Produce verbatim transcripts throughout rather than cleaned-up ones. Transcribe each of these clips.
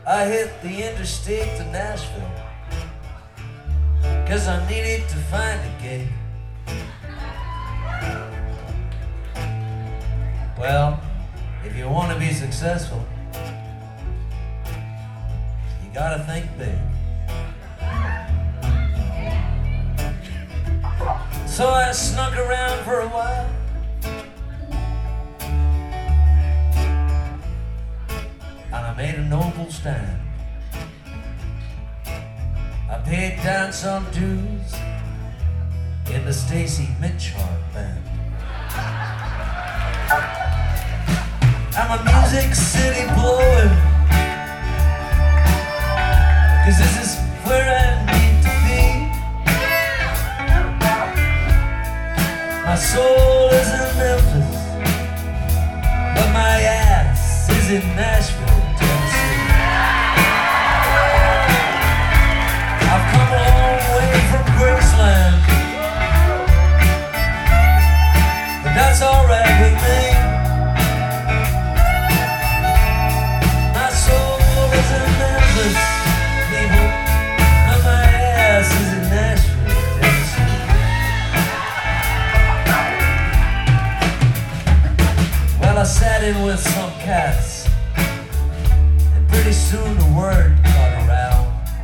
I hit the interstate to Nashville, 'cause I needed to find a gig. Well, if you want to be successful, you gotta think big. So I snuck around for a while, and I made a noble stand. I paid down some dues in the Stacy Mitchell band. I'm a Music City blowing, 'cause this is where I need to be. My soul is in Memphis, but my ass is in Nashville, Tennessee. I've come a long way from Graceland, but that's alright with me. My soul is in Memphis, people, but my ass is in Nashville, Tennessee. Well, I sat in with some cats, and pretty soon the word got around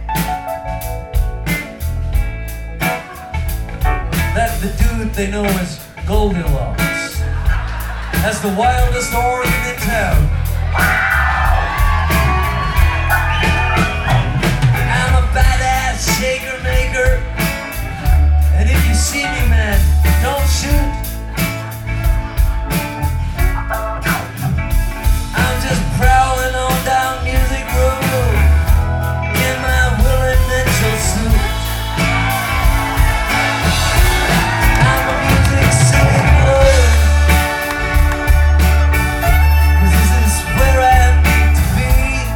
that the dude they know as Goldilocks has the wildest organ in town. I'm a badass shaker maker, and if you see me, man, don't shoot. I'm just prowling on down Music Road in my Willie Mitchell suit. I'm a Music City boy, 'cause this is where I need to be.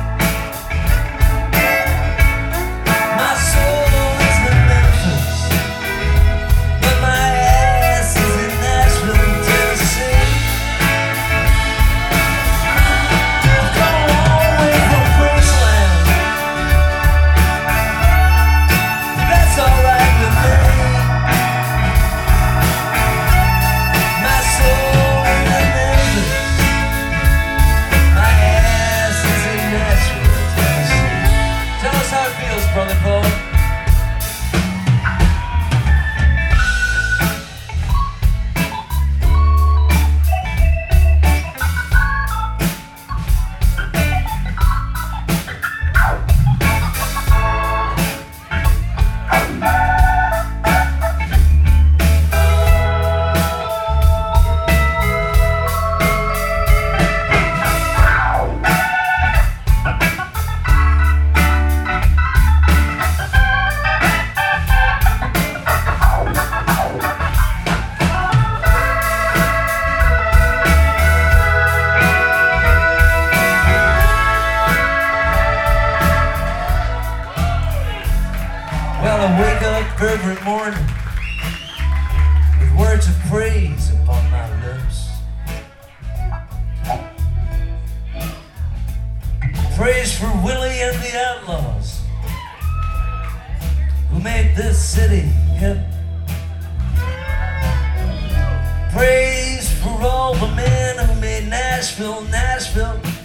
My soul is in Memphis, but my ass is in Nashville, Tennessee. I've come a long way from Graceland, but that's alright with me. My soul is in Memphis, my ass is in Nashville, Tennessee. Tell us how it feels, brother Paul. Well, I wake up every morning with words of praise upon my lips. Praise for Willie and the Outlaws, who made this city hip. Praise for all the men who made Nashville, Nashville.